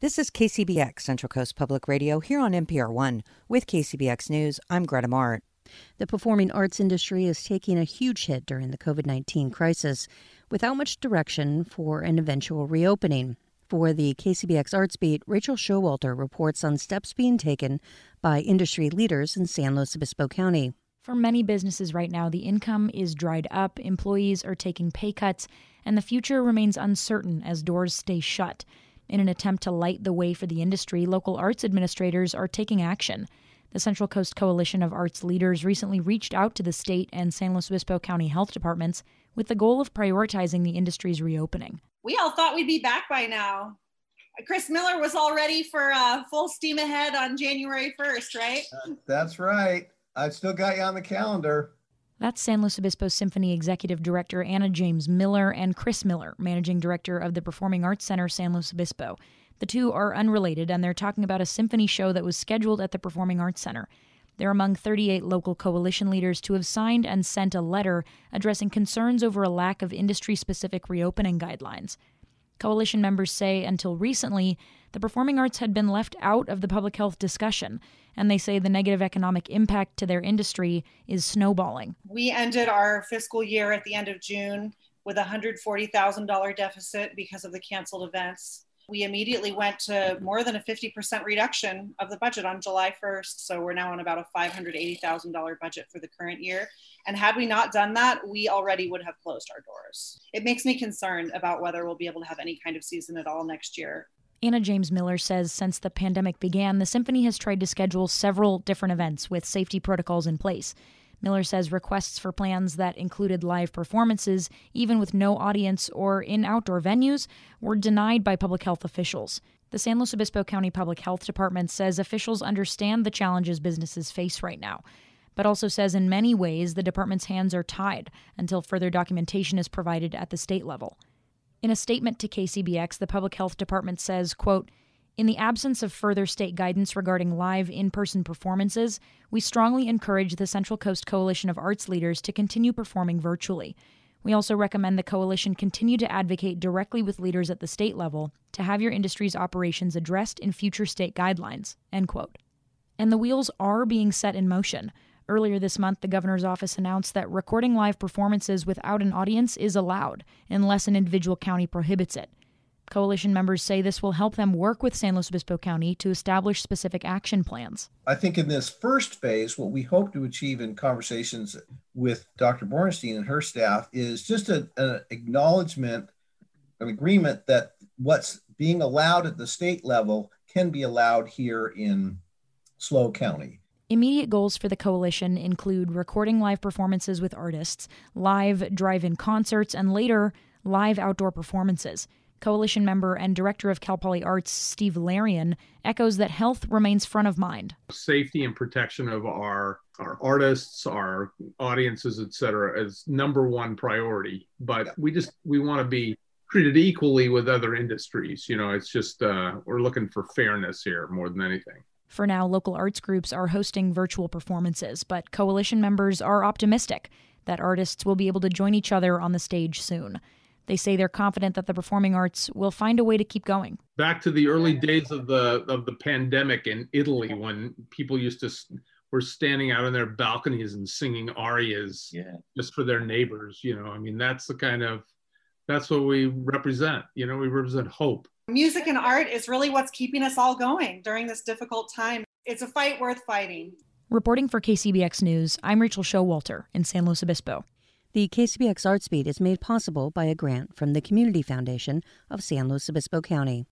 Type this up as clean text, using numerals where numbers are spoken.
This is KCBX, Central Coast Public Radio, here on NPR One. With KCBX News, I'm Greta Mart. The performing arts industry is taking a huge hit during the COVID-19 crisis, without much direction for an eventual reopening. For the KCBX Arts Beat, Rachel Showalter reports on steps being taken by industry leaders in San Luis Obispo County. For many businesses right now, the income is dried up, employees are taking pay cuts, and the future remains uncertain as doors stay shut. In an attempt to light the way for the industry, local arts administrators are taking action. The Central Coast Coalition of Arts Leaders recently reached out to the state and San Luis Obispo County health departments with the goal of prioritizing the industry's reopening. We all thought we'd be back by now. Chris Miller was all ready for full steam ahead on January 1st, right? That's right. I still got you on the calendar. That's San Luis Obispo Symphony Executive Director Anna James Miller and Chris Miller, Managing Director of the Performing Arts Center San Luis Obispo. The two are unrelated, and they're talking about a symphony show that was scheduled at the Performing Arts Center. They're among 38 local coalition leaders to have signed and sent a letter addressing concerns over a lack of industry-specific reopening guidelines. Coalition members say until recently, the performing arts had been left out of the public health discussion, and they say the negative economic impact to their industry is snowballing. We ended our fiscal year at the end of June with a $140,000 deficit because of the canceled events. We immediately went to more than a 50% reduction of the budget on July 1st, so we're now on about a $580,000 budget for the current year. And had we not done that, we already would have closed our doors. It makes me concerned about whether we'll be able to have any kind of season at all next year. Anna James Miller says since the pandemic began, the symphony has tried to schedule several different events with safety protocols in place. Miller says requests for plans that included live performances, even with no audience or in outdoor venues, were denied by public health officials. The San Luis Obispo County Public Health Department says officials understand the challenges businesses face right now, but also says in many ways the department's hands are tied until further documentation is provided at the state level. In a statement to KCBX, the Public Health Department says, quote, "In the absence of further state guidance regarding live in-person performances, we strongly encourage the Central Coast Coalition of Arts Leaders to continue performing virtually. We also recommend the coalition continue to advocate directly with leaders at the state level to have your industry's operations addressed in future state guidelines," end quote. And the wheels are being set in motion. Earlier this month, the governor's office announced that recording live performances without an audience is allowed, unless an individual county prohibits it. Coalition members say this will help them work with San Luis Obispo County to establish specific action plans. I think in this first phase, what we hope to achieve in conversations with Dr. Bornstein and her staff is just an acknowledgement, an agreement that what's being allowed at the state level can be allowed here in SLO County. Immediate goals for the coalition include recording live performances with artists, live drive-in concerts, and later, live outdoor performances. Coalition member and director of Cal Poly Arts, Steve Larian, echoes that health remains front of mind. Safety and protection of our artists, our audiences, et cetera, is number one priority. But we want to be treated equally with other industries. You know, it's just, we're looking for fairness here more than anything. For now, local arts groups are hosting virtual performances, but coalition members are optimistic that artists will be able to join each other on the stage soon. They say they're confident that the performing arts will find a way to keep going. Back to the early days of the pandemic in Italy, when people were standing out on their balconies and singing arias just for their neighbors. You know, I mean, that's what we represent. You know, we represent hope. Music and art is really what's keeping us all going during this difficult time. It's a fight worth fighting. Reporting for KCBX News, I'm Rachel Showalter in San Luis Obispo. The KCBX Arts Beat is made possible by a grant from the Community Foundation of San Luis Obispo County.